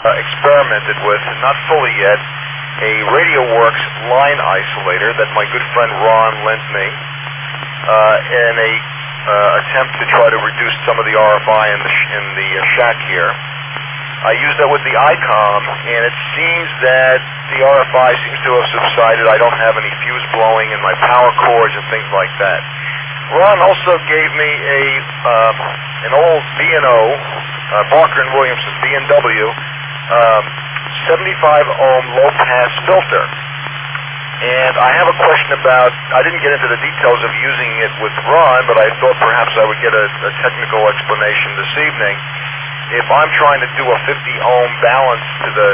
experimented with, not fully yet, a RadioWorks line isolator that my good friend Ron lent me in a attempt to try to reduce some of the RFI in the shack here. I used that with the ICOM, and it seems that the RFI seems to have subsided. I don't have any fuse blowing in my power cords and things like that. Ron also gave me an old B&O, Barker & Williamson B&W, 75-ohm low-pass filter. And I have a question about, I didn't get into the details of using it with Ron, but I thought perhaps I would get a technical explanation this evening. If I'm trying to do a 50-ohm balance to the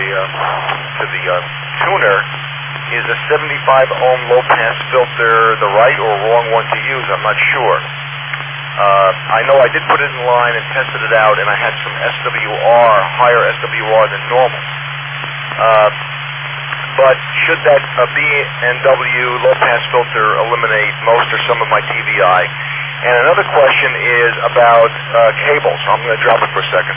tuner, is a 75-ohm low-pass filter the right or wrong one to use? I'm not sure. I know I did put it in line and tested it out, and I had some SWR, higher SWR than normal. But should that B&W low-pass filter eliminate most or some of my TVI? And another question is about cables. I'm going to drop it for a second.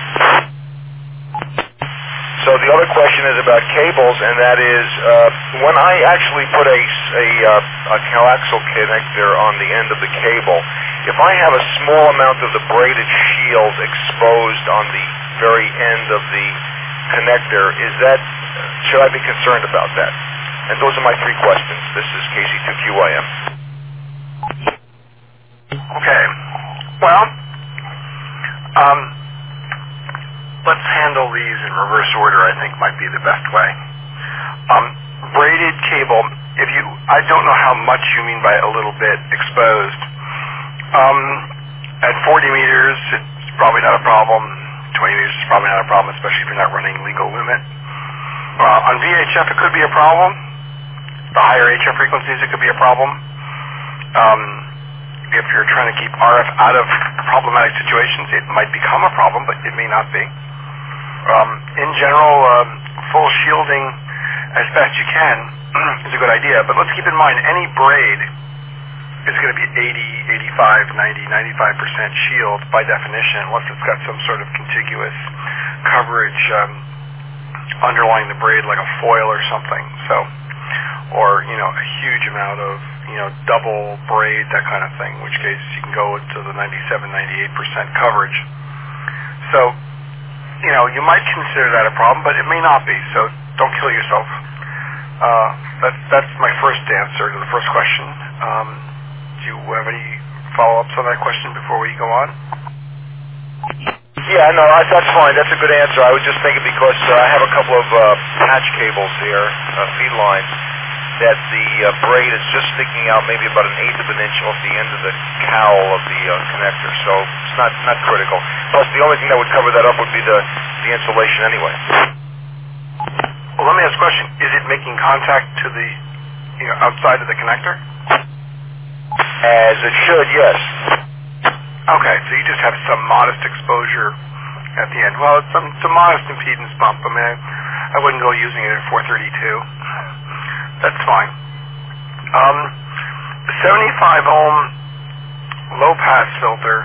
So the other question is about cables, and that is when I actually put a coaxial connector on the end of the cable, if I have a small amount of the braided shield exposed on the very end of the connector, should I be concerned about that? And those are my three questions. This is KC2QIM. Okay. Well, let's handle these in reverse order, I think might be the best way. Braided cable, I don't know how much you mean by a little bit exposed. At 40 meters, it's probably not a problem. 20 meters is probably not a problem, especially if you're not running legal limit. On VHF, it could be a problem. The higher HF frequencies, it could be a problem. If you're trying to keep RF out of problematic situations, it might become a problem, but it may not be. In general, full shielding as best you can is a good idea, but let's keep in mind any braid is going to be 80, 85, 90, 95% shield by definition, unless it's got some sort of contiguous coverage underlying the braid like a foil or something. So, or a huge amount of double braid, that kind of thing, in which case you can go to the 97, 98% coverage. So, you might consider that a problem, but it may not be, so don't kill yourself. That's my first answer to the first question. Do you have any follow-ups on that question before we go on? Yeah, no, that's fine. That's a good answer. I was just thinking because I have a couple of patch cables here, feed lines, that the braid is just sticking out maybe about 1/8 of an inch off the end of the cowl of the connector, so it's not critical. Plus, the only thing that would cover that up would be the insulation anyway. Well, let me ask a question. Is it making contact to the outside of the connector? As it should, yes. Okay, so you just have some modest exposure at the end. Well, it's a modest impedance bump. I mean, I wouldn't go using it at 432. That's fine. 75 ohm low pass filter.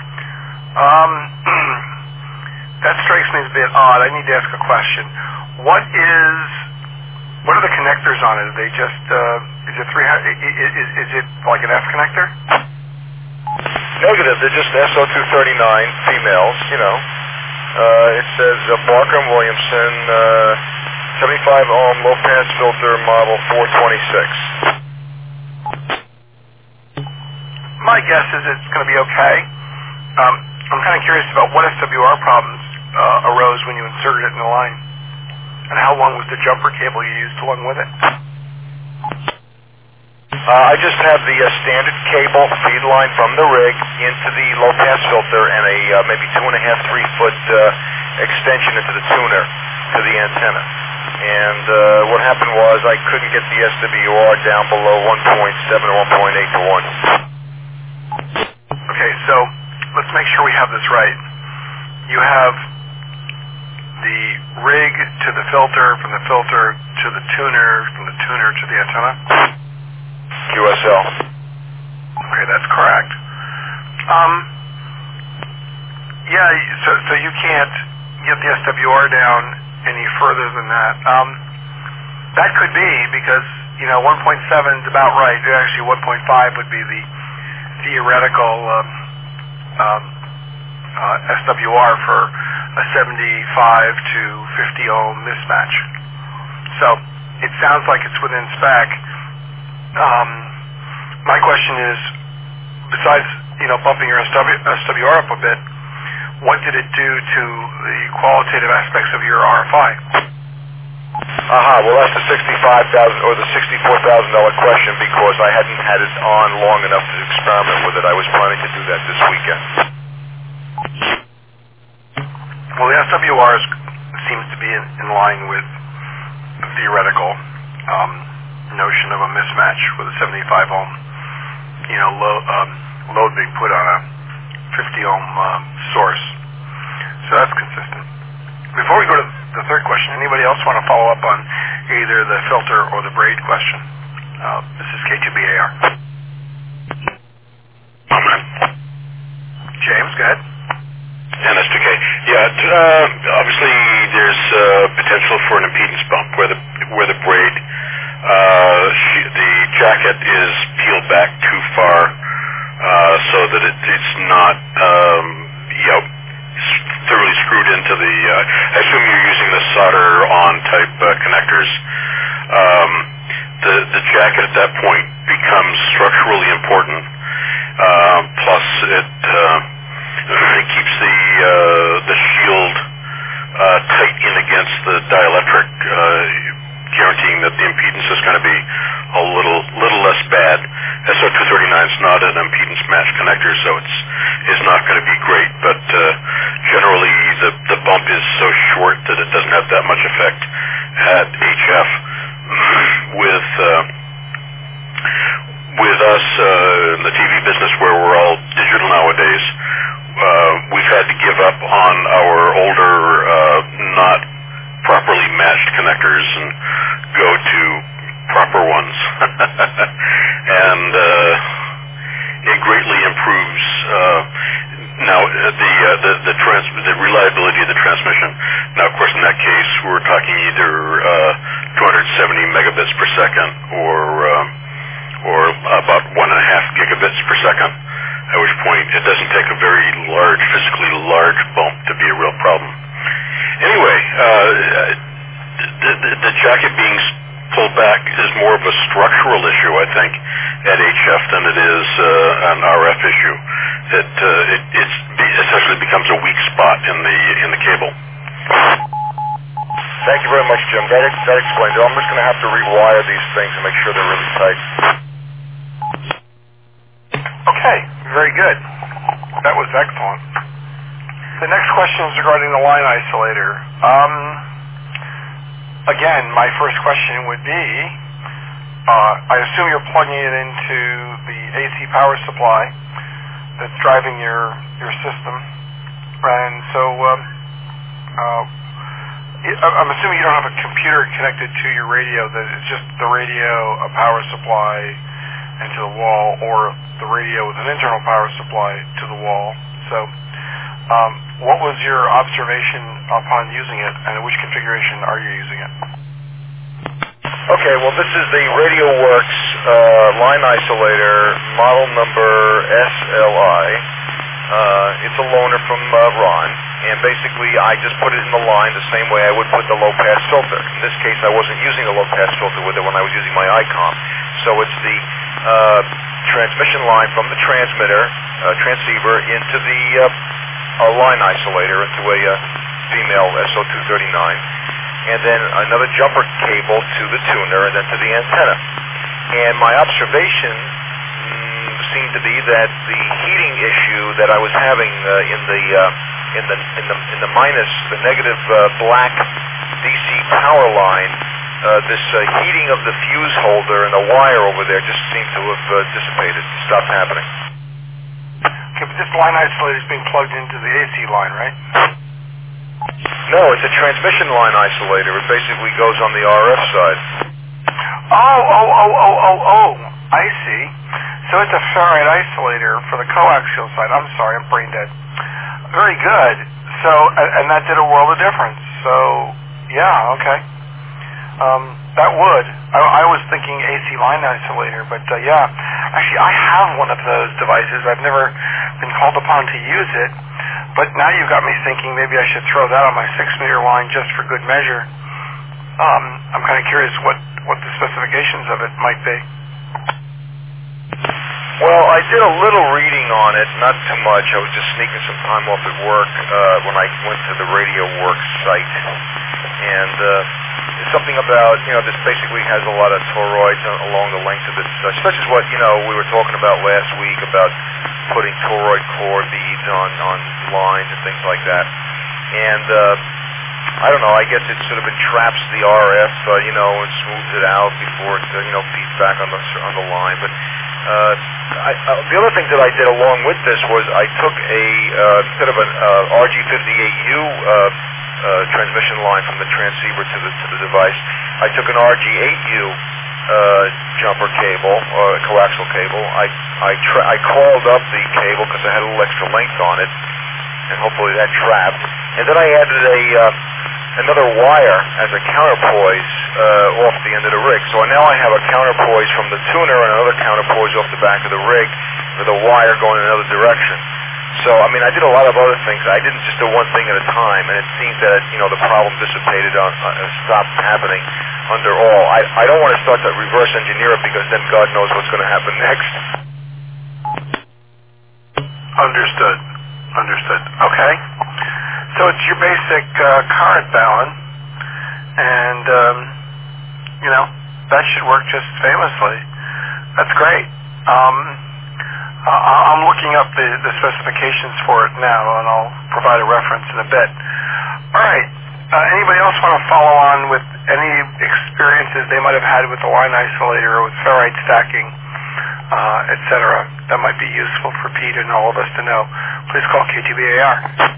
That strikes me as a bit odd. I need to ask a question. What are the connectors on it? Are they just is it 300? Is it like an F connector? Negative. They're just SO239 females. It says Barker & Williamson 75 ohm low pass filter model 426. My guess is it's going to be okay. I'm kind of curious about what SWR problems arose when you inserted it in the line, and how long was the jumper cable you used along with it? I just have the standard cable feed line from the rig into the low pass filter and a maybe 2.5, 3 foot extension into the tuner to the antenna. And what happened was I couldn't get the SWR down below 1.7 or 1.8 to 1. Okay, so let's make sure we have this right. You have the rig to the filter, from the filter to the tuner, from the tuner to the antenna? QSL. Okay, that's correct. Yeah, so you can't get the SWR down any further than that. That could be because 1.7 is about right. Actually, 1.5 would be the theoretical SWR for a 75 to 50 ohm mismatch. So it sounds like it's within spec. My question is, besides bumping your SWR up a bit, what did it do to the qualitative aspects of your RFI? Well, that's the $65,000 or the $64,000 question because I hadn't had it on long enough to experiment with it. I was planning to do that this weekend. Well, the SWR seems to be in line with the theoretical notion of a mismatch with a 75 ohm, load being put on a 50 ohm source. So that's consistent. Before we go to the third question, anybody else want to follow up on either the filter or the braid question? This is K2BAR. James, go ahead. NS2K. Obviously there's potential for an impedance bump where the braid, the jacket is peeled back too far, so that it's not, thoroughly screwed into the. I assume you're using the solder-on type connectors. The jacket at that point becomes structurally important. Plus, it keeps the shield tight in against the dielectric, guaranteeing that the impedance is going to be a little less bad. SO239 is not an impedance match connector, so it's not going to be great. But generally, the bump is so short that it doesn't have that much effect at HF. With us in the TV business, where we're all digital nowadays, we've had to give up on our older, not properly matched connectors and go to proper ones. And it greatly improves now the reliability of the transmission. Now, of course, in that case, we're talking either 270 megabits per second or about 1.5 gigabits per second, at which point it doesn't take a very physically large bump to be a real problem. Anyway, the jacket being pulled back is more of a structural issue, I think, at HF than it is an RF issue. It essentially becomes a weak spot in the cable. Thank you very much, Jim. That explains it. I'm just going to have to rewire these things and make sure they're really tight. Okay, very good. That was excellent. The next question is regarding the line isolator. Again, my first question would be, I assume you're plugging it into the AC power supply that's driving your system, and so I'm assuming you don't have a computer connected to your radio, that it's just the radio, a power supply, and to the wall, or the radio with an internal power supply to the wall. So what was your observation upon using it, and which configuration are you using it? Okay, well, this is the RadioWorks line isolator, model number SLI. It's a loaner from Ron, and basically I just put it in the line the same way I would put the low-pass filter. In this case, I wasn't using a low-pass filter with it when I was using my ICOM. So it's the transmission line from the transceiver into the line isolator, into a female SO239, and then another jumper cable to the tuner, and then to the antenna. And my observation seemed to be that the heating issue that I was having in the negative black DC power line, this heating of the fuse holder and the wire over there just seemed to have dissipated, stopped happening. Okay, but this line isolator is being plugged into the AC line, right? No, it's a transmission line isolator. It basically goes on the RF side. Oh, I see. So it's a ferrite isolator for the coaxial side. I'm sorry, I'm brain dead. Very good. So, and that did a world of difference. So, yeah, okay. That would. I was thinking AC line isolator, but yeah. Actually, I have one of those devices. I've never been called upon to use it, but now you've got me thinking maybe I should throw that on my 6-meter line just for good measure. I'm kind of curious what the specifications of it might be. Well, I did a little reading on it, not too much. I was just sneaking some time off at work when I went to the Radio Works site. And it's something about, this basically has a lot of toroids along the length of it, such as what, we were talking about last week about putting toroid core beads on lines and things like that. And I don't know, I guess it sort of entraps the RF, and smooths it out before it, feeds back on the line. But the other thing that I did along with this was I took instead of an RG58U transmission line from the transceiver to the device, I took an RG8U jumper cable, or coaxial cable. I coiled up the cable because I had a little extra length on it, and hopefully that trapped. And then I added another wire as a counterpoise off the end of the rig. So now I have a counterpoise from the tuner and another counterpoise off the back of the rig with a wire going in another direction. So, I did a lot of other things. I didn't just do one thing at a time, and it seems that, the problem dissipated stopped happening under all. I don't want to start to reverse engineer it because then God knows what's going to happen next. Understood. Okay. So it's your basic current balance, and, that should work just famously. That's great. I'm looking up the specifications for it now, and I'll provide a reference in a bit. All right. Anybody else want to follow on with any experiences they might have had with the line isolator or with ferrite stacking, etc.? That might be useful for Pete and all of us to know. Please call K2BAR.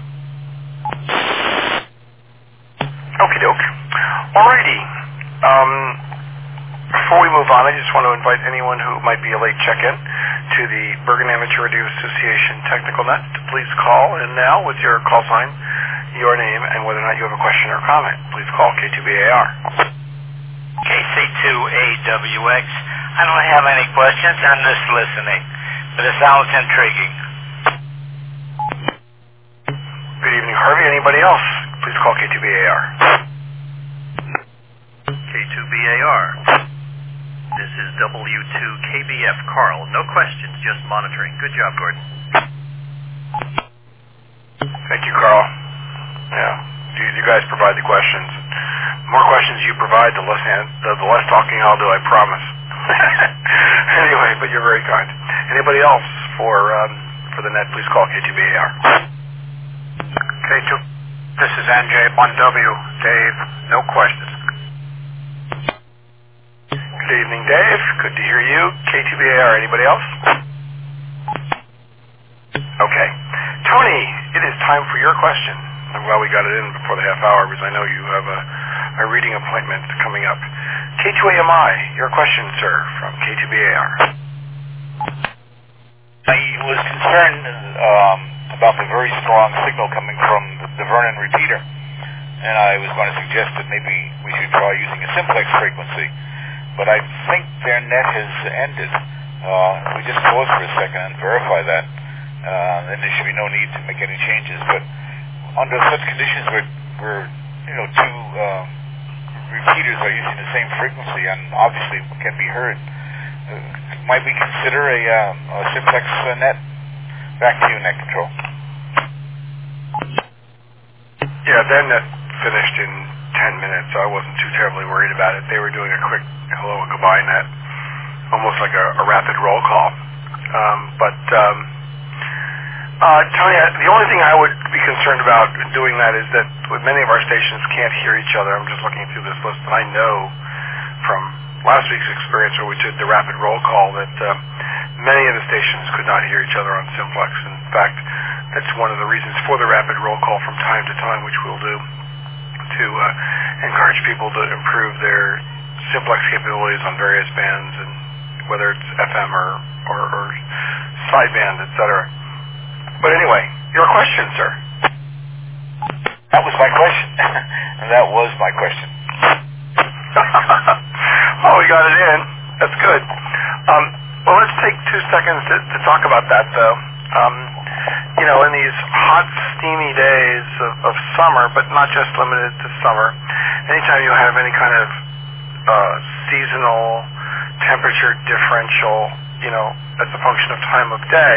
Okie doke. Alrighty. Before we move on, I just want to invite anyone who might be a late check-in to the Bergen Amateur Radio Association Technical Net to please call in now with your call sign, your name, and whether or not you have a question or comment. Please call K2BAR. KC2AWX. I don't have any questions. I'm just listening. But it sounds intriguing. Good evening, Harvey. Anybody else? Please call K2BAR. K2BAR. This is W2KBF. Carl, no questions, just monitoring. Good job, Gordon. Thank you, Carl. Yeah, you guys provide the questions. The more questions you provide, the less talking I'll do, I promise. Anyway, but you're very kind. Anybody else for the net, please call K2BAR. K2, this is NJ1W. Dave, no questions. Good evening, Dave. Good to hear you. K2BAR. Anybody else? Okay. Tony, it is time for your question. I'm glad we got it in before the half hour because I know you have a reading appointment coming up. K2AMI, your question, sir, from K2BAR. I was concerned about the very strong signal coming from the Vernon repeater, and I was going to suggest that maybe we should try using a simplex frequency. But I think their net has ended. We just pause for a second and verify that. Then there should be no need to make any changes. But under such conditions where two repeaters are using the same frequency and obviously can be heard, might we consider a simplex net? Back to you, Net Control. Yeah, their net finished in 10 minutes, so I wasn't too terribly worried about it. They were doing a quick hello and goodbye net, almost like a rapid roll call. Tony, the only thing I would be concerned about doing that is that many of our stations can't hear each other. I'm just looking through this list, and I know from last week's experience where we did the rapid roll call that many of the stations could not hear each other on simplex. In fact, that's one of the reasons for the rapid roll call from time to time, which we'll do, to encourage people to improve their simplex capabilities on various bands, and whether it's FM or sideband, etc. But anyway, your question, sir. my question. And that was my question. Oh, we got it in. That's good. Well, let's take 2 seconds to talk about that, though. In these hot, steamy days of summer, but not just limited to summer, anytime you have any kind of seasonal temperature differential, as a function of time of day,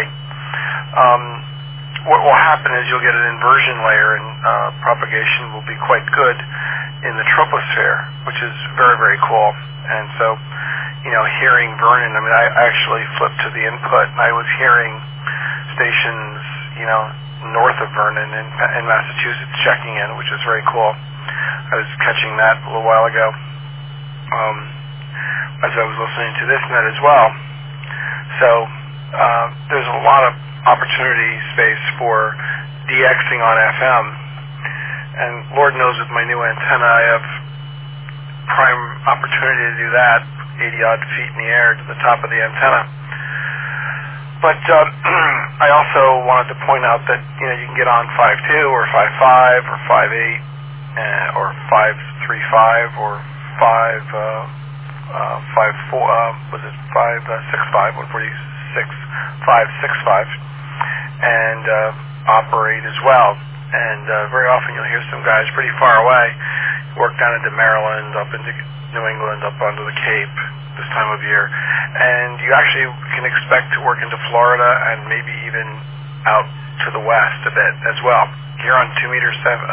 what will happen is you'll get an inversion layer, and propagation will be quite good in the troposphere, which is very, very cool. And so, hearing Vernon, I actually flipped to the input, and I was hearing stations, north of Vernon in Massachusetts checking in, which is very cool. I was catching that a little while ago as I was listening to this net as well. So there's a lot of opportunity space for DXing on FM, and Lord knows with my new antenna I have prime opportunity to do that, 80-odd feet in the air to the top of the antenna. But I also wanted to point out that you can get on 5.2 or 5.5 or 5.8 or 5.35 or 5.4 was it 5.65 5.65 and operate as well. And very often you'll hear some guys pretty far away work down into Maryland, up into New England, up onto the Cape this time of year, and you actually can expect to work into Florida and maybe even out to the west a bit as well. Here on 2 meters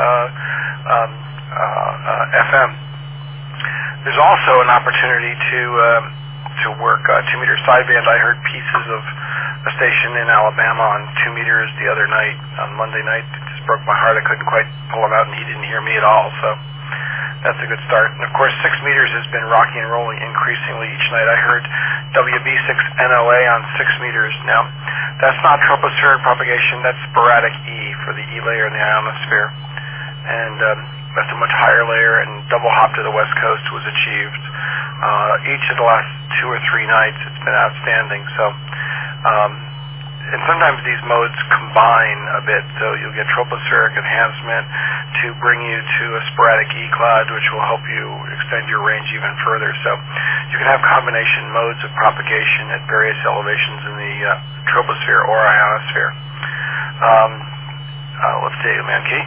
FM, there's also an opportunity to work 2 meter sideband. I heard pieces of a station in Alabama on 2 meters the other night, on Monday night. It just broke my heart. I couldn't quite pull him out, and he didn't hear me at all. So that's a good start. And of course, 6 meters has been rocky and rolling increasingly each night. I heard WB6NOA on 6 meters. Now, that's not tropospheric propagation. That's sporadic E for the E layer in the ionosphere. And that's a much higher layer, and double hop to the west coast was achieved. Each of the last 2 or 3 nights, it's been outstanding. So, and sometimes these modes combine a bit, so you'll get tropospheric enhancement to bring you to a sporadic E-cloud, which will help you extend your range even further. So you can have combination modes of propagation at various elevations in the troposphere or ionosphere. Let's see, man key.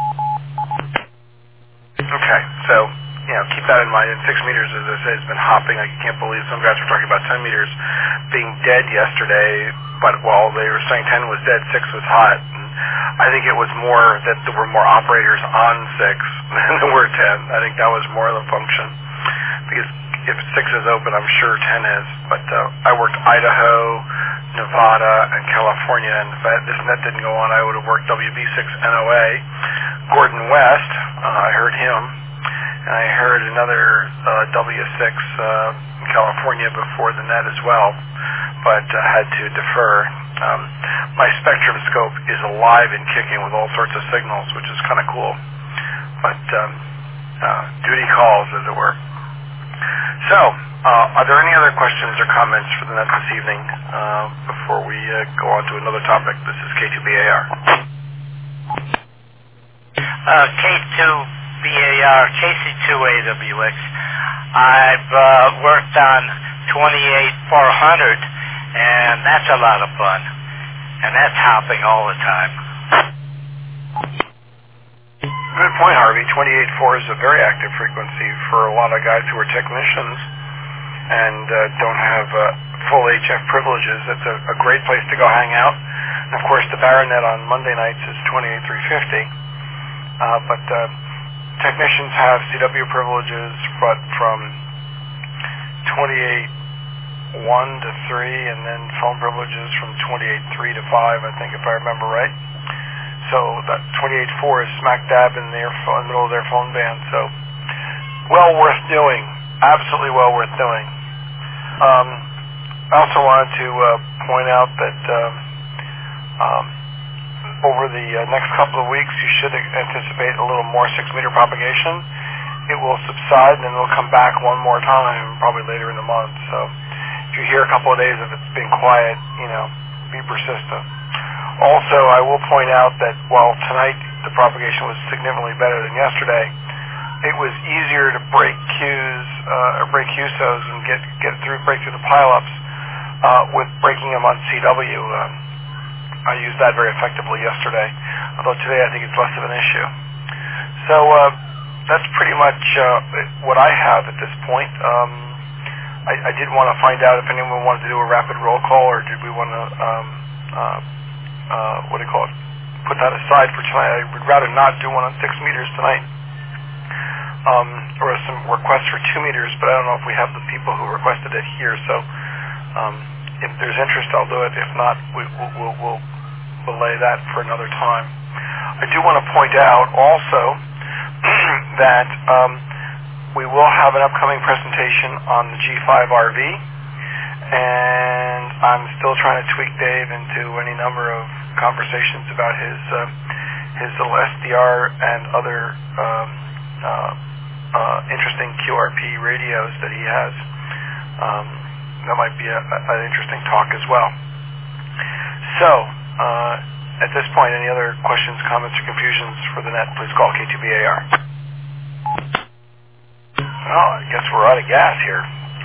Okay, so keep that in mind. And 6 meters, as I say, has been hopping. I can't believe some guys were talking about 10 meters being dead yesterday, but while they were saying 10 was dead, 6 was hot. And I think it was more that there were more operators on 6 than there were 10. I think that was more of the function. Because if 6 is open, I'm sure 10 is. But I worked Idaho, Nevada, and California, and if this net didn't go on, I would have worked WB6NOA. Gordon West, I heard him. And I heard another W6 in California before the net as well, but had to defer. My spectrum scope is alive and kicking with all sorts of signals, which is kind of cool. But duty calls, as it were. So, are there any other questions or comments for the net this evening before we go on to another topic? This is K2BAR. K2BAR, KC2AWX. I've worked on 28400, and that's a lot of fun. And that's hopping all the time. Good point, Harvey. 28.4 is a very active frequency for a lot of guys who are technicians and don't have full HF privileges. That's a great place to go hang out. And of course, the Baronet on Monday nights is 28.350. But technicians have CW privileges, but from 28.1 to 3, and then phone privileges from 28.3 to 5, I think, if I remember right. So that 28.4 is smack dab in the middle of their phone band. So well worth doing, absolutely well worth doing. I also wanted to point out that over the next couple of weeks, you should anticipate a little more 6-meter propagation. It will subside, and then it'll come back one more time, probably later in the month. So if you hear a couple of days of it's been quiet, be persistent. Also, I will point out that while tonight the propagation was significantly better than yesterday. It was easier to break queues or break QSOs and break through the pileups with breaking them on CW. I used that very effectively yesterday, although today I think it's less of an issue. So that's pretty much what I have at this point. I did want to find out if anyone wanted to do a rapid roll call, or did we want to put that aside for tonight. I would rather not do one on 6 meters tonight. There were some requests for 2 meters, but I don't know if we have the people who requested it here. So if there's interest, I'll do it. If not, we'll delay that for another time. I do want to point out also that we will have an upcoming presentation on the G5 RV, and I'm still trying to tweak Dave into any number of conversations about his little SDR and other interesting QRP radios that he has. That might be an interesting talk as well. So, at this point, any other questions, comments, or confusions for the net, please call K2BAR. Well, I guess we're out of gas here.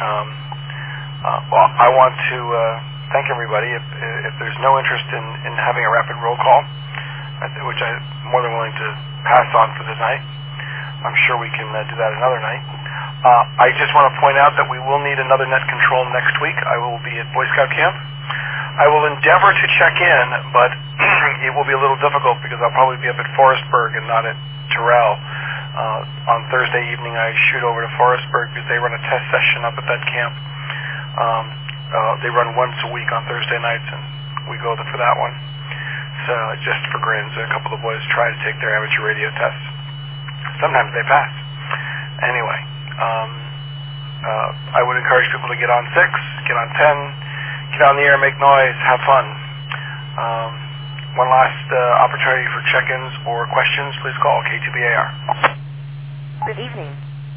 Well, I want to thank everybody. If there's no interest in having a rapid roll call, which I'm more than willing to pass on for the night, I'm sure we can do that another night. I just want to point out that we will need another net control next week. I will be at Boy Scout camp. I will endeavor to check in, but it will be a little difficult because I'll probably be up at Forestburg and not at Terrell. On Thursday evening, I shoot over to Forestburg because they run a test session up at that camp. They run once a week on Thursday nights, and we go for that one. So just for grins, a couple of the boys try to take their amateur radio tests. Sometimes they pass. Anyway, I would encourage people to get on 6, get on 10, get on the air, make noise, have fun. One last opportunity for check-ins or questions, please call K2BAR. Good evening.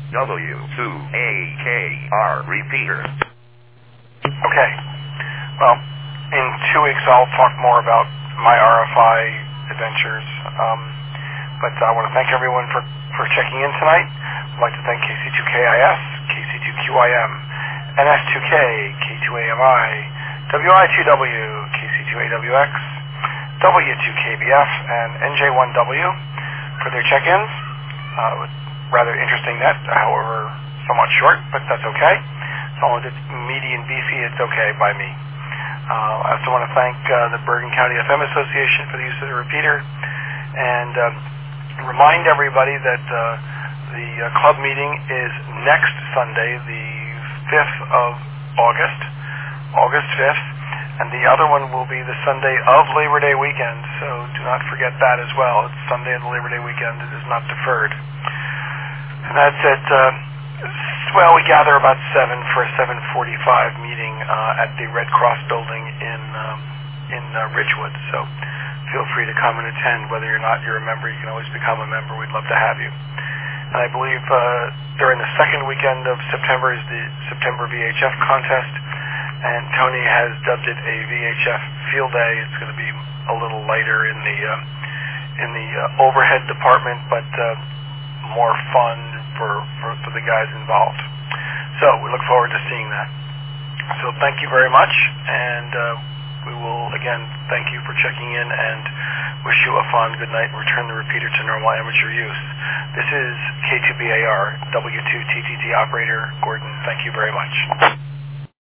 W2AKR repeater. Okay. Well, in 2 weeks I'll talk more about my RFI adventures. But I want to thank everyone for checking in tonight. I'd like to thank KC2KIS, KC2QIM, NS2K, K2AMI, WI2W, KC2AWX, W2KBF, and NJ1W for their check-ins. Rather interesting net, however somewhat short, but that's okay. As long as it's meaty and beefy, it's okay by me. I also want to thank the Bergen County FM Association for the use of the repeater, and remind everybody that the club meeting is next Sunday, the 5th of August, August 5th, and the other one will be the Sunday of Labor Day weekend, so do not forget that as well. It's Sunday of the Labor Day weekend. It is not deferred. And that's it. Well, we gather about 7 for a 7:45 meeting at the Red Cross building in Ridgewood, so feel free to come and attend. Whether or not you're a member, you can always become a member. We'd love to have you. And I believe during the second weekend of September is the September VHF contest, and Tony has dubbed it a VHF field day. It's going to be a little lighter in the overhead department, but more fun for the guys involved. So we look forward to seeing that. So thank you very much, and we will again thank you for checking in and wish you a fun good night and return the repeater to normal amateur use. This is K2BAR, W2TTT operator Gordon. Thank you very much.